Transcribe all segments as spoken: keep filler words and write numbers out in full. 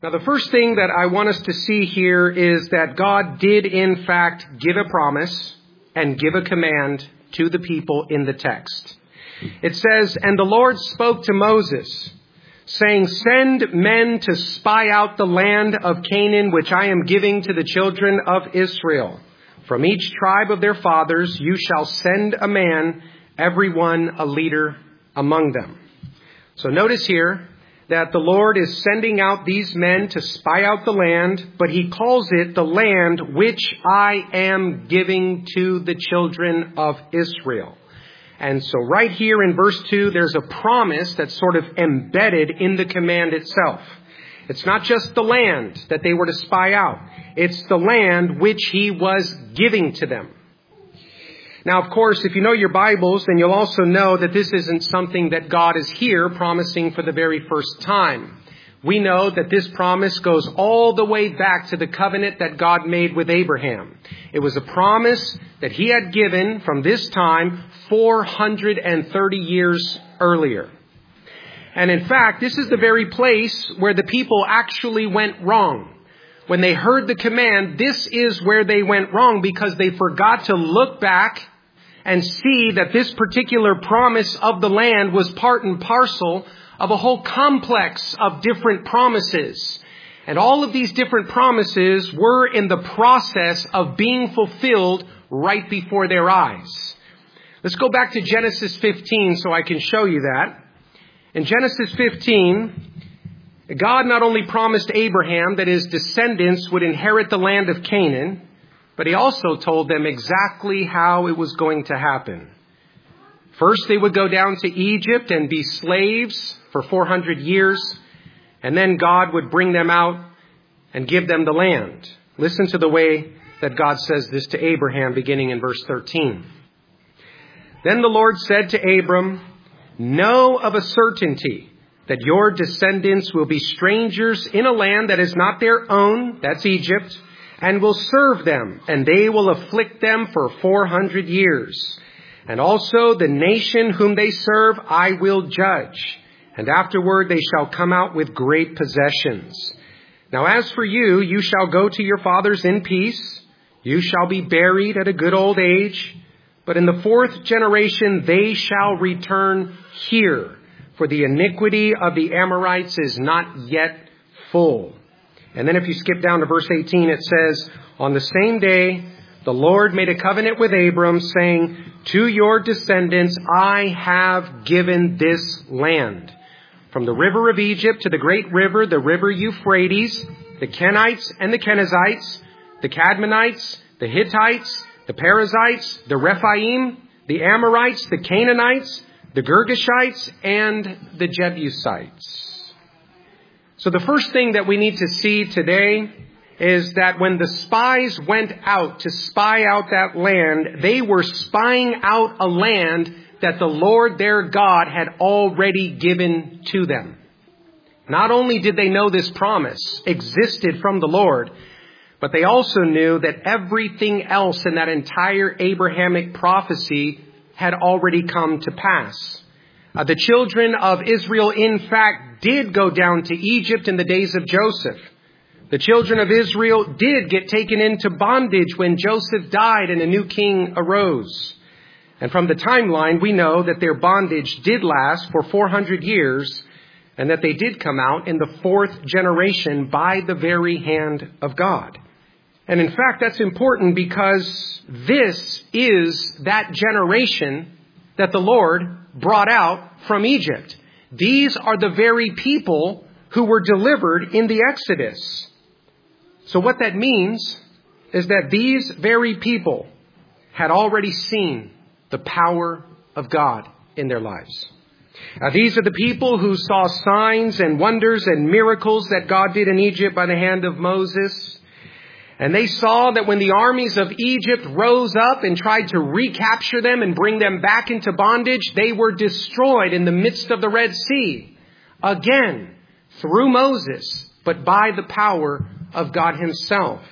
Now, the first thing that I want us to see here is that God did, in fact, give a promise and give a command to the people in the text. It says, "And the Lord spoke to Moses, saying, Send men to spy out the land of Canaan, which I am giving to the children of Israel. From each tribe of their fathers you shall send a man, every one a leader among them." So notice here that the Lord is sending out these men to spy out the land, but he calls it the land which I am giving to the children of Israel. And so right here in verse two, there's a promise that's sort of embedded in the command itself. It's not just the land that they were to spy out. It's the land which he was giving to them. Now, of course, if you know your Bibles, then you'll also know that this isn't something that God is here promising for the very first time. We know that this promise goes all the way back to the covenant that God made with Abraham. It was a promise that he had given from this time four hundred thirty years earlier. And in fact, this is the very place where the people actually went wrong. When they heard the command, this is where they went wrong, because they forgot to look back and see that this particular promise of the land was part and parcel of a whole complex of different promises. And all of these different promises were in the process of being fulfilled right before their eyes. Let's go back to Genesis fifteen so I can show you that. In Genesis fifteen, God not only promised Abraham that his descendants would inherit the land of Canaan, but he also told them exactly how it was going to happen. First, they would go down to Egypt and be slaves for four hundred years, and then God would bring them out and give them the land. Listen to the way that God says this to Abraham, beginning in verse thirteen. "Then the Lord said to Abram, Know of a certainty that your descendants will be strangers in a land that is not their own," that's Egypt, "and will serve them, and they will afflict them for four hundred years. And also the nation whom they serve I will judge, and afterward they shall come out with great possessions. Now as for you, you shall go to your fathers in peace. You shall be buried at a good old age. But in the fourth generation they shall return here, for the iniquity of the Amorites is not yet full." And then if you skip down to verse eighteen, it says, "On the same day, the Lord made a covenant with Abram, saying, To your descendants I have given this land. From the river of Egypt to the great river, the river Euphrates, the Kenites and the Kenizzites, the Cadmonites, the Hittites, the Perizzites, the Rephaim, the Amorites, the Canaanites, the Girgashites, and the Jebusites." So the first thing that we need to see today is that when the spies went out to spy out that land, they were spying out a land that the Lord their God had already given to them. Not only did they know this promise existed from the Lord, but they also knew that everything else in that entire Abrahamic prophecy had already come to pass. Uh, the children of Israel, in fact, did go down to Egypt in the days of Joseph. The children of Israel did get taken into bondage when Joseph died and a new king arose. And from the timeline, we know that their bondage did last for four hundred years, and that they did come out in the fourth generation by the very hand of God. And in fact, that's important because this is that generation that the Lord brought out from Egypt. These are the very people who were delivered in the Exodus. So what that means is that these very people had already seen the power of God in their lives. Now, these are the people who saw signs and wonders and miracles that God did in Egypt by the hand of Moses. And they saw that when the armies of Egypt rose up and tried to recapture them and bring them back into bondage, they were destroyed in the midst of the Red Sea. Again, through Moses, but by the power of God himself.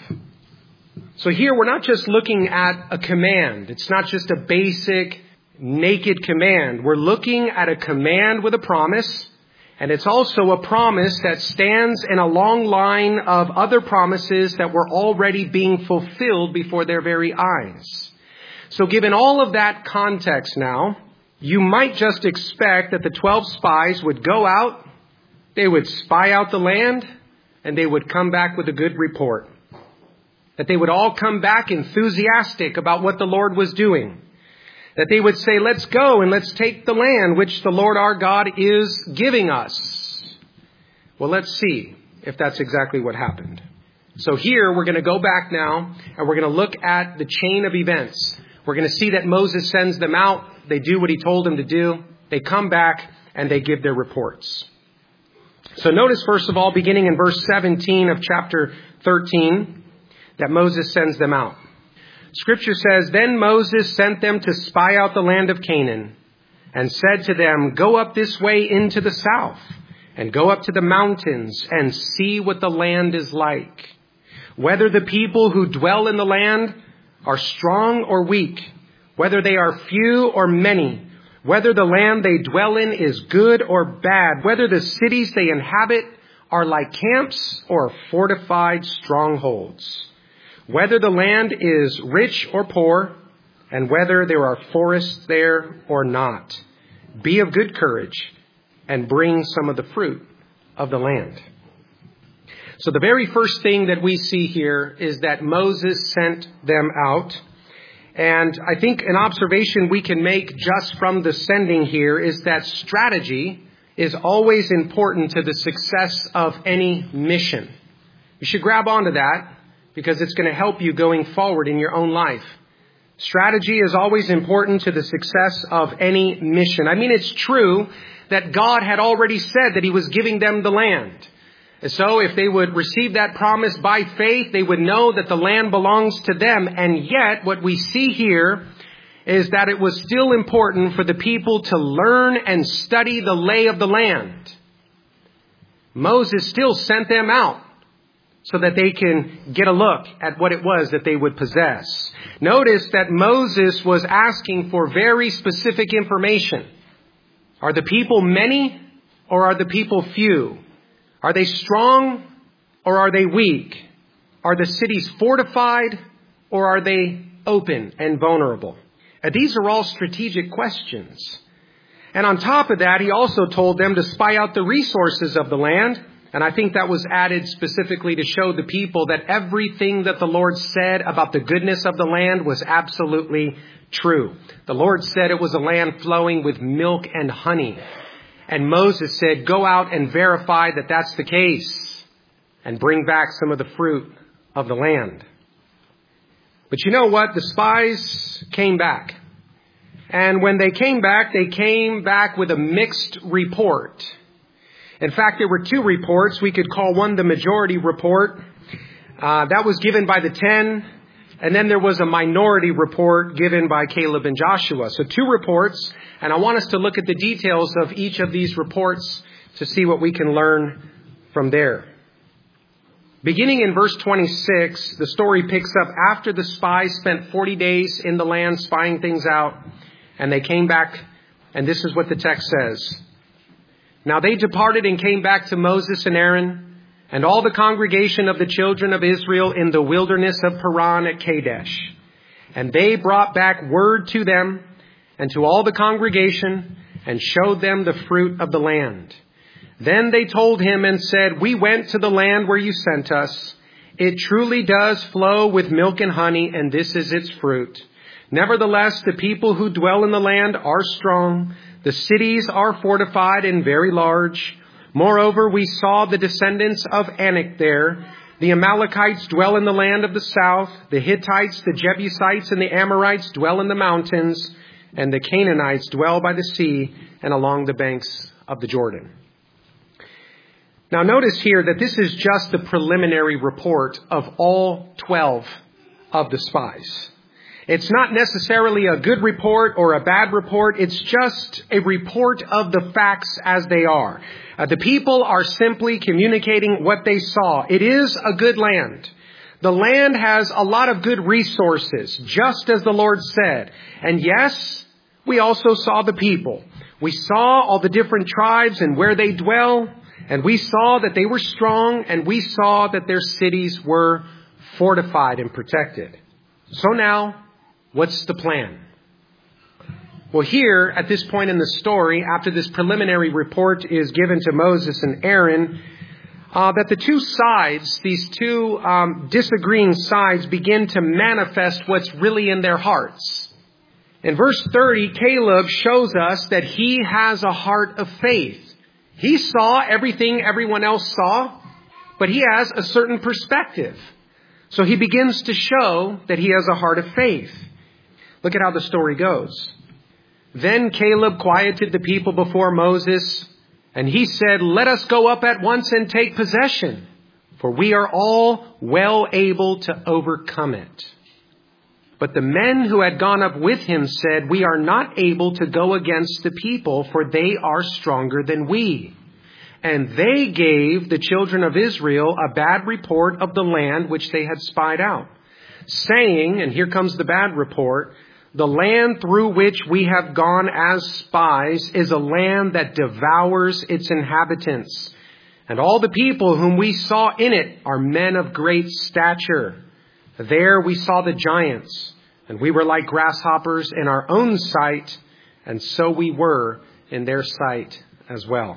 So here we're not just looking at a command. It's not just a basic, naked command. We're looking at a command with a promise. And it's also a promise that stands in a long line of other promises that were already being fulfilled before their very eyes. So given all of that context now, you might just expect that the twelve spies would go out, they would spy out the land, and they would come back with a good report. That they would all come back enthusiastic about what the Lord was doing. That they would say, let's go and let's take the land which the Lord our God is giving us. Well, let's see if that's exactly what happened. So here we're going to go back now and we're going to look at the chain of events. We're going to see that Moses sends them out. They do what he told them to do. They come back and they give their reports. So notice, first of all, beginning in verse seventeen of chapter thirteen, that Moses sends them out. Scripture says, then Moses sent them to spy out the land of Canaan and said to them, go up this way into the south and go up to the mountains and see what the land is like. Whether the people who dwell in the land are strong or weak, whether they are few or many, whether the land they dwell in is good or bad, whether the cities they inhabit are like camps or fortified strongholds. Whether the land is rich or poor, and whether there are forests there or not. Be of good courage and bring some of the fruit of the land. So the very first thing that we see here is that Moses sent them out. And I think an observation we can make just from the sending here is that strategy is always important to the success of any mission. You should grab onto that, because it's going to help you going forward in your own life. Strategy is always important to the success of any mission. I mean, it's true that God had already said that he was giving them the land. And so if they would receive that promise by faith, they would know that the land belongs to them. And yet what we see here is that it was still important for the people to learn and study the lay of the land. Moses still sent them out so that they can get a look at what it was that they would possess. Notice that Moses was asking for very specific information. Are the people many or are the people few? Are they strong or are they weak? Are the cities fortified or are they open and vulnerable? And these are all strategic questions. And on top of that, he also told them to spy out the resources of the land. And I think that was added specifically to show the people that everything that the Lord said about the goodness of the land was absolutely true. The Lord said it was a land flowing with milk and honey. And Moses said, go out and verify that that's the case and bring back some of the fruit of the land. But you know what? The spies came back. And when they came back, they came back with a mixed report. In fact, there were two reports. We could call one the majority report. Uh, that was given by the ten. And then there was a minority report given by Caleb and Joshua. So two reports. And I want us to look at the details of each of these reports to see what we can learn from there. Beginning in verse twenty-six, the story picks up after the spies spent forty days in the land spying things out. And they came back. And this is what the text says. Now they departed and came back to Moses and Aaron and all the congregation of the children of Israel in the wilderness of Paran at Kadesh. And they brought back word to them and to all the congregation and showed them the fruit of the land. Then they told him and said, we went to the land where you sent us. It truly does flow with milk and honey, and this is its fruit. Nevertheless, the people who dwell in the land are strong. The cities are fortified and very large. Moreover, we saw the descendants of Anak there. The Amalekites dwell in the land of the south. The Hittites, the Jebusites, and the Amorites dwell in the mountains. And the Canaanites dwell by the sea and along the banks of the Jordan. Now notice here that this is just the preliminary report of all twelve of the spies. It's not necessarily a good report or a bad report. It's just a report of the facts as they are. Uh, the people are simply communicating what they saw. It is a good land. The land has a lot of good resources, just as the Lord said. And yes, we also saw the people. We saw all the different tribes and where they dwell, and we saw that they were strong, and we saw that their cities were fortified and protected. So now, what's the plan? Well, here, at this point in the story, after this preliminary report is given to Moses and Aaron, uh, that the two sides, these two um, disagreeing sides, begin to manifest what's really in their hearts. In verse thirty, Caleb shows us that he has a heart of faith. He saw everything everyone else saw, but he has a certain perspective. So he begins to show that he has a heart of faith. Look at how the story goes. Then Caleb quieted the people before Moses, and he said, "Let us go up at once and take possession, for we are all well able to overcome it." But the men who had gone up with him said, "We are not able to go against the people, for they are stronger than we." And they gave the children of Israel a bad report of the land which they had spied out, saying, and here comes the bad report, "The land through which we have gone as spies is a land that devours its inhabitants. And all the people whom we saw in it are men of great stature. There we saw the giants, and we were like grasshoppers in our own sight, and so we were in their sight as well."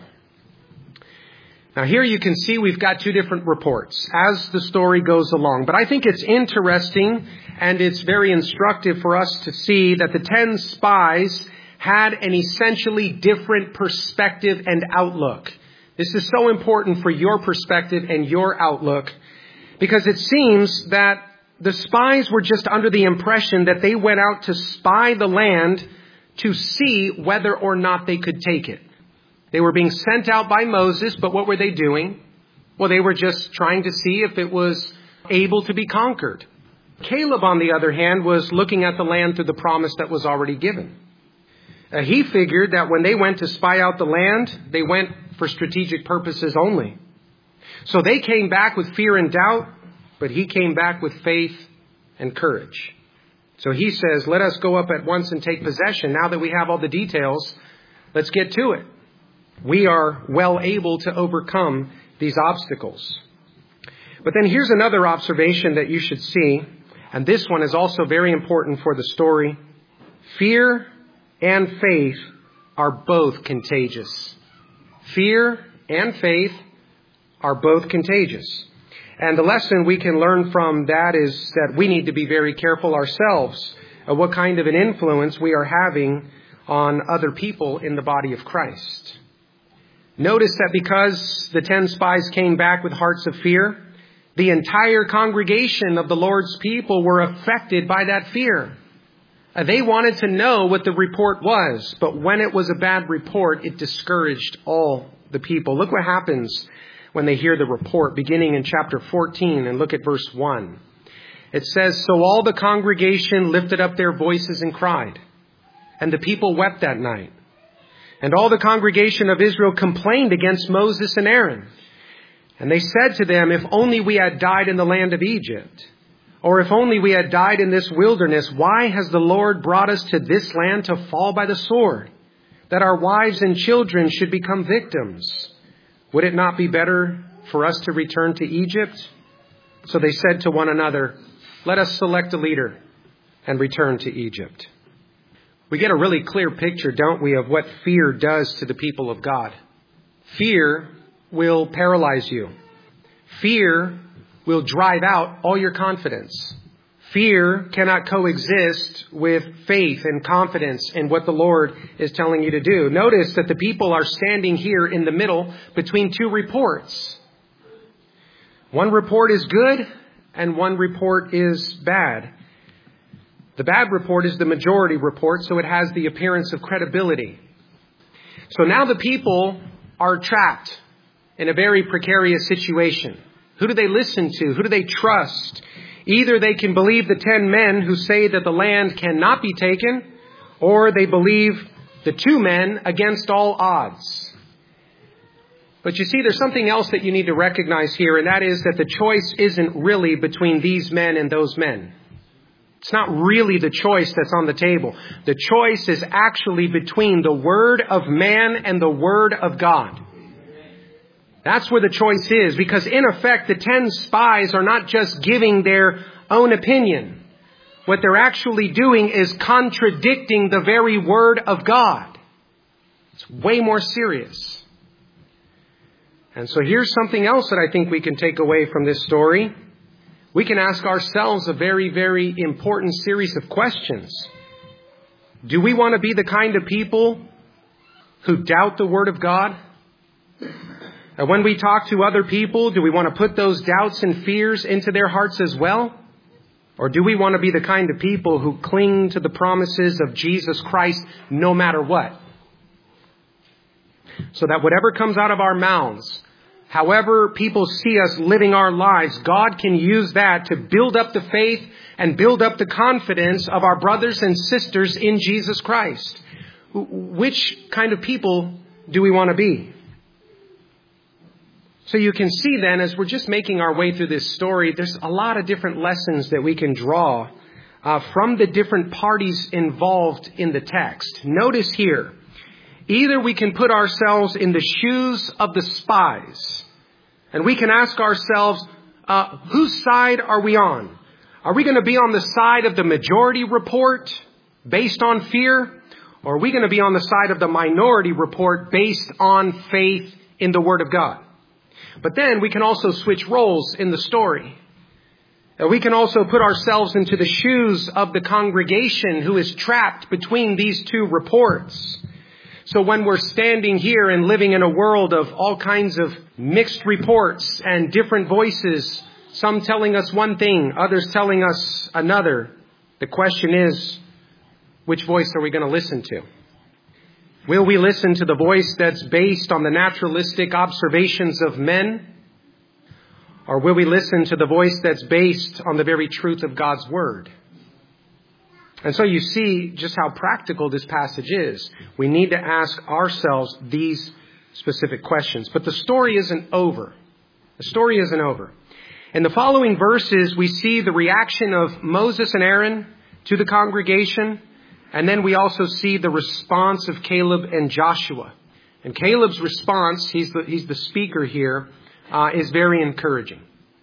Now here you can see we've got two different reports as the story goes along. But I think it's interesting and it's very instructive for us to see that the ten spies had an essentially different perspective and outlook. This is so important for your perspective and your outlook, because it seems that the spies were just under the impression that they went out to spy the land to see whether or not they could take it. They were being sent out by Moses, but what were they doing? Well, they were just trying to see if it was able to be conquered. Caleb, on the other hand, was looking at the land through the promise that was already given. Uh, he figured that when they went to spy out the land, they went for strategic purposes only. So they came back with fear and doubt, but he came back with faith and courage. So he says, "Let us go up at once and take possession. Now that we have all the details, let's get to it. We are well able to overcome these obstacles." But then here's another observation that you should see, and this one is also very important for the story. Fear and faith are both contagious. Fear and faith are both contagious. And the lesson we can learn from that is that we need to be very careful ourselves of what kind of an influence we are having on other people in the body of Christ. Notice that because the ten spies came back with hearts of fear, the entire congregation of the Lord's people were affected by that fear. Uh, they wanted to know what the report was, but when it was a bad report, it discouraged all the people. Look what happens when they hear the report, beginning in chapter fourteen, and look at verse one. It says, "So all the congregation lifted up their voices and cried, and the people wept that night. And all the congregation of Israel complained against Moses and Aaron. And they said to them, 'If only we had died in the land of Egypt, or if only we had died in this wilderness, why has the Lord brought us to this land to fall by the sword, that our wives and children should become victims? Would it not be better for us to return to Egypt?' So they said to one another, 'Let us select a leader and return to Egypt.'" We get a really clear picture, don't we, of what fear does to the people of God. Fear will paralyze you. Fear will drive out all your confidence. Fear cannot coexist with faith and confidence in what the Lord is telling you to do. Notice that the people are standing here in the middle between two reports. One report is good and one report is bad. The bad report is the majority report, so it has the appearance of credibility. So now the people are trapped in a very precarious situation. Who do they listen to? Who do they trust? Either they can believe the ten men who say that the land cannot be taken, or they believe the two men against all odds. But you see, there's something else that you need to recognize here, and that is that the choice isn't really between these men and those men. It's not really the choice that's on the table. The choice is actually between the word of man and the word of God. That's where the choice is, because in effect, the ten spies are not just giving their own opinion. What they're actually doing is contradicting the very word of God. It's way more serious. And so here's something else that I think we can take away from this story. We can ask ourselves a very, very important series of questions. Do we want to be the kind of people who doubt the Word of God? And when we talk to other people, do we want to put those doubts and fears into their hearts as well? Or do we want to be the kind of people who cling to the promises of Jesus Christ no matter what? So that whatever comes out of our mouths, however people see us living our lives, God can use that to build up the faith and build up the confidence of our brothers and sisters in Jesus Christ. Which kind of people do we want to be? So you can see then, as we're just making our way through this story, there's a lot of different lessons that we can draw uh, from the different parties involved in the text. Notice here, either we can put ourselves in the shoes of the spies, and we can ask ourselves, uh, whose side are we on? Are we going to be on the side of the majority report based on fear? Or are we going to be on the side of the minority report based on faith in the Word of God? But then we can also switch roles in the story. And we can also put ourselves into the shoes of the congregation who is trapped between these two reports. So when we're standing here and living in a world of all kinds of mixed reports and different voices, some telling us one thing, others telling us another, the question is, which voice are we going to listen to? Will we listen to the voice that's based on the naturalistic observations of men? Or will we listen to the voice that's based on the very truth of God's Word? And so you see just how practical this passage is. We need to ask ourselves these specific questions. But the story isn't over. The story isn't over. In the following verses, we see the reaction of Moses and Aaron to the congregation. And then we also see the response of Caleb and Joshua. And Caleb's response, he's the, he's the speaker here, uh, is very encouraging.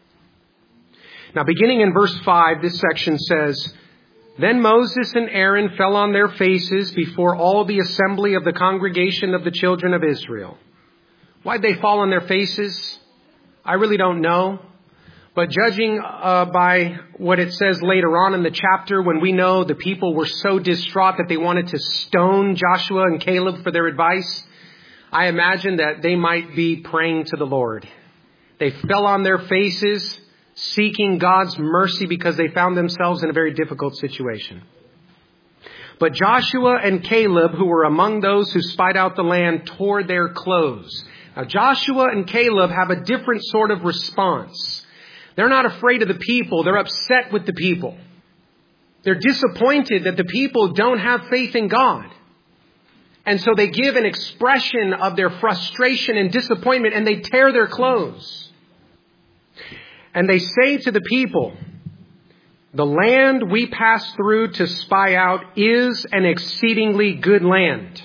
Now, beginning in verse five, this section says, "Then Moses and Aaron fell on their faces before all the assembly of the congregation of the children of Israel." Why'd they fall on their faces? I really don't know. But judging uh, by what it says later on in the chapter, when we know the people were so distraught that they wanted to stone Joshua and Caleb for their advice, I imagine that they might be praying to the Lord. They fell on their faces, seeking God's mercy because they found themselves in a very difficult situation. But Joshua and Caleb, who were among those who spied out the land, tore their clothes. Now, Joshua and Caleb have a different sort of response. They're not afraid of the people. They're upset with the people. They're disappointed that the people don't have faith in God. And so they give an expression of their frustration and disappointment, and they tear their clothes. And they say to the people, "The land we passed through to spy out is an exceedingly good land.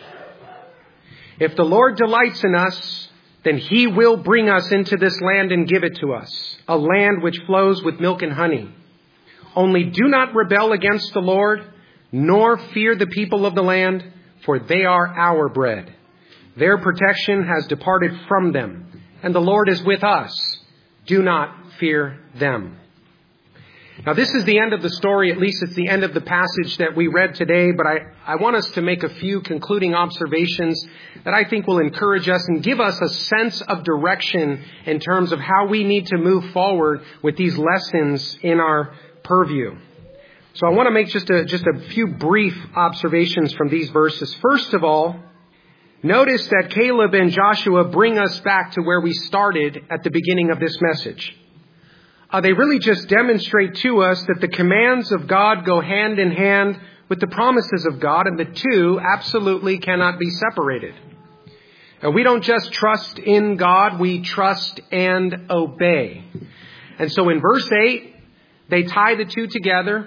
If the Lord delights in us, then He will bring us into this land and give it to us, a land which flows with milk and honey. Only do not rebel against the Lord, nor fear the people of the land, for they are our bread. Their protection has departed from them, and the Lord is with us. Do not fear them." Now, this is the end of the story. At least it's the end of the passage that we read today. But I, I want us to make a few concluding observations that I think will encourage us and give us a sense of direction in terms of how we need to move forward with these lessons in our purview. So I want to make just a, just a few brief observations from these verses. First of all, notice that Caleb and Joshua bring us back to where we started at the beginning of this message. Uh, they really just demonstrate to us that the commands of God go hand in hand with the promises of God, and the two absolutely cannot be separated. And we don't just trust in God, we trust and obey. And so in verse eight, they tie the two together.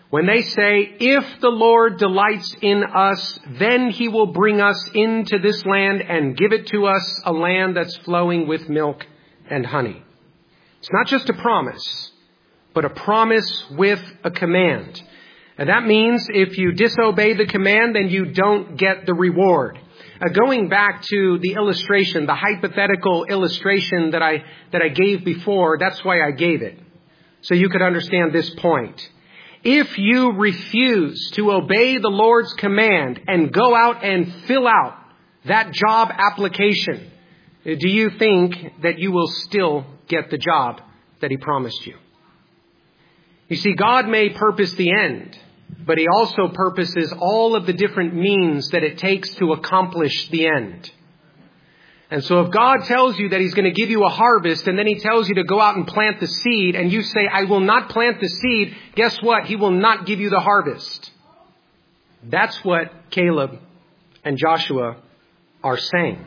when they say, if the Lord delights in us, then he will bring us into this land and give it to us, a land that's flowing with milk and honey. It's not just a promise, but a promise with a command. And that means if you disobey the command, then you don't get the reward. Uh, going back to the illustration, the hypothetical illustration that I, that I gave before, that's why I gave it. So you could understand this point. If you refuse to obey the Lord's command and go out and fill out that job application, do you think that you will still get the job that he promised you? You see, God may purpose the end, but he also purposes all of the different means that it takes to accomplish the end. And so if God tells you that he's going to give you a harvest and then he tells you to go out and plant the seed and you say, I will not plant the seed, guess what? He will not give you the harvest. That's what Caleb and Joshua are saying.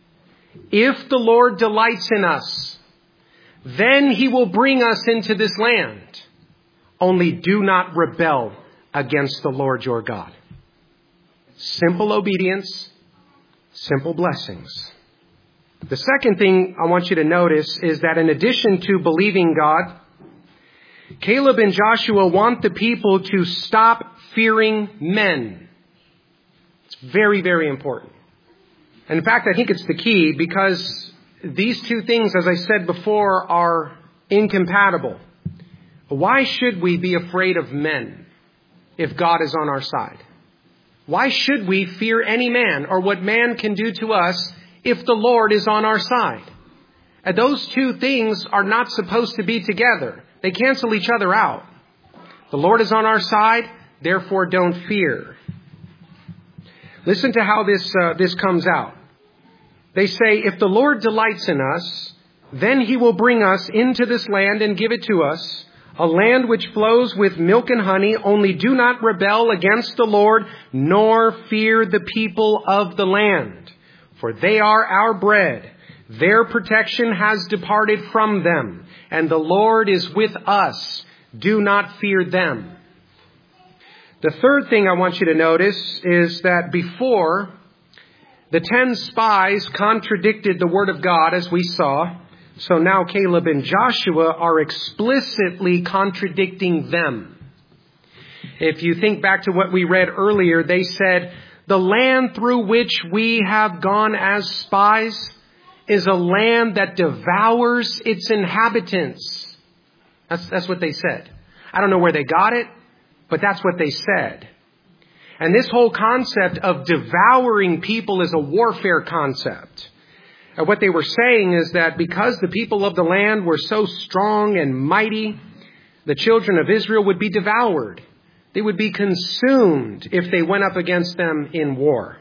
If the Lord delights in us, then he will bring us into this land. Only do not rebel against the Lord your God. Simple obedience, simple blessings. The second thing I want you to notice is that in addition to believing God, Caleb and Joshua want the people to stop fearing men. It's very, very important. And in fact, I think it's the key because these two things, as I said before, are incompatible. Why should we be afraid of men if God is on our side? Why should we fear any man or what man can do to us if the Lord is on our side? And those two things are not supposed to be together. They cancel each other out. The Lord is on our side, therefore don't fear. Listen to how this uh, this comes out. They say, if the Lord delights in us, then he will bring us into this land and give it to us, a land which flows with milk and honey. Only do not rebel against the Lord, nor fear the people of the land. For they are our bread. Their protection has departed from them, and the Lord is with us. Do not fear them. The third thing I want you to notice is that before, the ten spies contradicted the word of God, as we saw. So now Caleb and Joshua are explicitly contradicting them. If you think back to what we read earlier, they said, the land through which we have gone as spies is a land that devours its inhabitants. That's, that's what they said. I don't know where they got it, but that's what they said. And this whole concept of devouring people is a warfare concept. And what they were saying is that because the people of the land were so strong and mighty, the children of Israel would be devoured. They would be consumed if they went up against them in war.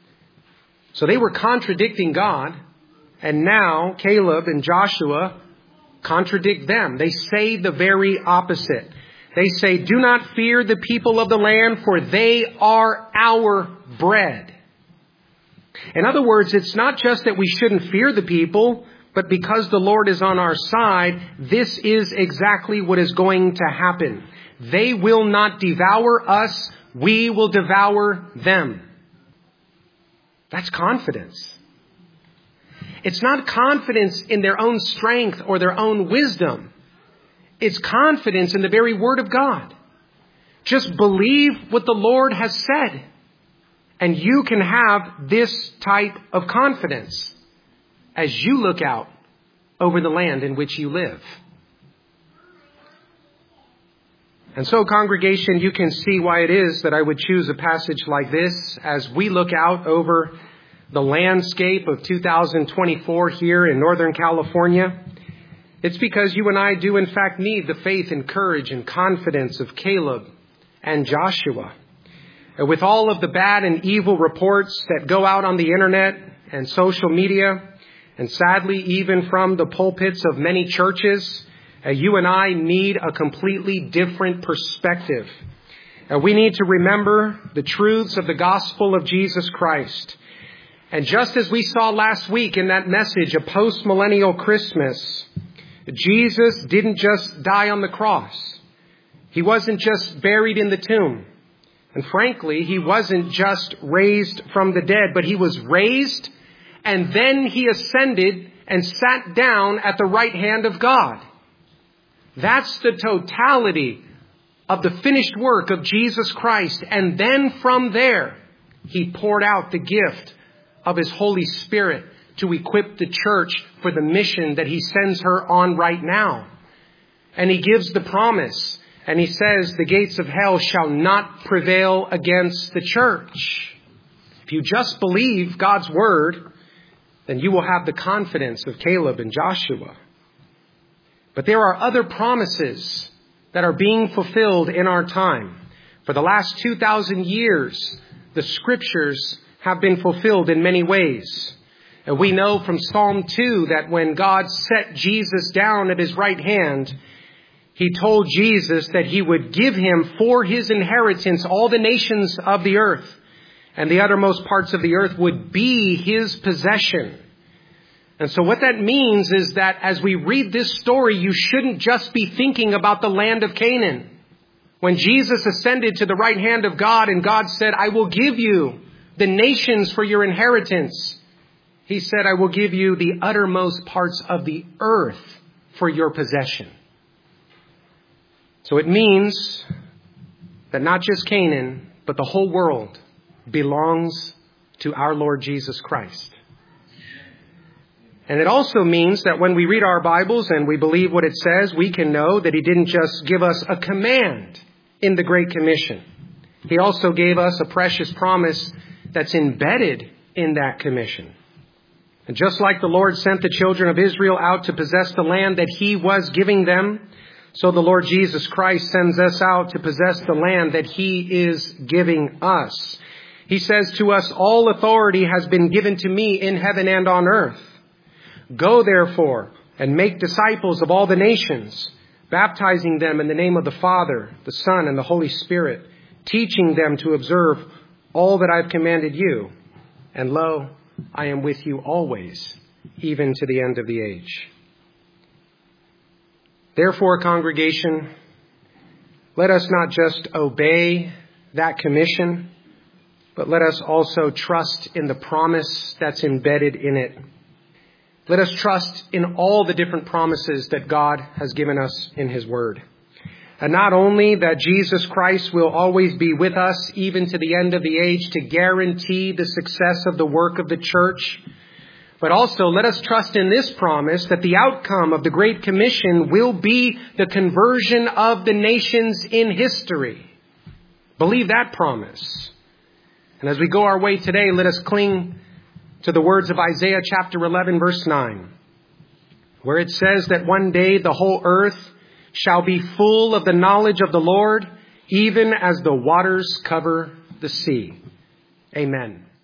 So they were contradicting God. And now Caleb and Joshua contradict them. They say the very opposite. They say, do not fear the people of the land, for they are our bread. In other words, it's not just that we shouldn't fear the people, but because the Lord is on our side, this is exactly what is going to happen. They will not devour us. We will devour them. That's confidence. It's not confidence in their own strength or their own wisdom. It's confidence in the very word of God. Just believe what the Lord has said. And you can have this type of confidence as you look out over the land in which you live. And so, congregation, you can see why it is that I would choose a passage like this as we look out over the landscape of two thousand twenty-four here in Northern California. It's because you and I do, in fact, need the faith and courage and confidence of Caleb and Joshua. With all of the bad and evil reports that go out on the internet and social media, and sadly, even from the pulpits of many churches, uh, you and I need a completely different perspective. Uh, we need to remember the truths of the gospel of Jesus Christ. And just as we saw last week in that message, A Post-Millennial Christmas, Jesus didn't just die on the cross. He wasn't just buried in the tomb. And frankly, he wasn't just raised from the dead, but he was raised and then he ascended and sat down at the right hand of God. That's the totality of the finished work of Jesus Christ. And then from there, he poured out the gift of his Holy Spirit to equip the church for the mission that he sends her on right now. And he gives the promise. And he says, the gates of hell shall not prevail against the church. If you just believe God's word, then you will have the confidence of Caleb and Joshua. But there are other promises that are being fulfilled in our time. For the last two thousand years, the scriptures have been fulfilled in many ways. And we know from Psalm two that when God set Jesus down at his right hand, he told Jesus that he would give him for his inheritance all the nations of the earth, and the uttermost parts of the earth would be his possession. And so what that means is that as we read this story, you shouldn't just be thinking about the land of Canaan. When Jesus ascended to the right hand of God and God said, I will give you the nations for your inheritance, he said, I will give you the uttermost parts of the earth for your possession. So it means that not just Canaan, but the whole world belongs to our Lord Jesus Christ. And it also means that when we read our Bibles and we believe what it says, we can know that he didn't just give us a command in the Great Commission. He also gave us a precious promise that's embedded in that commission. And just like the Lord sent the children of Israel out to possess the land that he was giving them, so the Lord Jesus Christ sends us out to possess the land that he is giving us. He says to us, all authority has been given to me in heaven and on earth. Go therefore and make disciples of all the nations, baptizing them in the name of the Father, the Son, and the Holy Spirit, teaching them to observe all that I've commanded you. And lo, I am with you always, even to the end of the age. Therefore, congregation, let us not just obey that commission, but let us also trust in the promise that's embedded in it. Let us trust in all the different promises that God has given us in his word. And not only that Jesus Christ will always be with us even to the end of the age to guarantee the success of the work of the church, but also let us trust in this promise that the outcome of the Great Commission will be the conversion of the nations in history. Believe that promise. And as we go our way today, let us cling to the words of Isaiah chapter eleven, verse nine, where it says that one day the whole earth shall be full of the knowledge of the Lord, even as the waters cover the sea. Amen.